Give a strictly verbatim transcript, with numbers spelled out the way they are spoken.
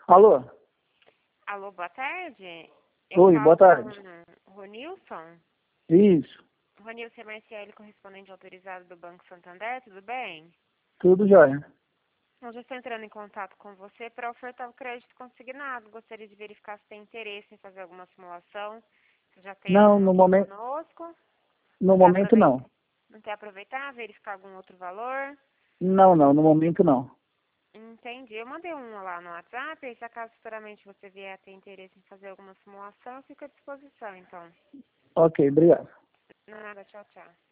Alô? Alô, boa tarde. Eu Oi, falo boa tarde. com o Ronilson. Isso, Ronilson é Marciele, correspondente autorizado do Banco Santander, tudo bem? tudo jóia. Eu já estou entrando em contato com você para ofertar o crédito consignado. Gostaria de verificar se tem interesse em fazer alguma simulação. Você já tem Não, algum no aqui momento, conosco? no Quer momento aproveitar, não. não quer aproveitar, verificar algum outro valor? Não, não, no momento não. Entendi. Eu mandei um lá no WhatsApp, e se acaso futuramente você vier a ter interesse em fazer alguma simulação, fica à disposição, então. Ok, obrigado. Nada, tchau, tchau.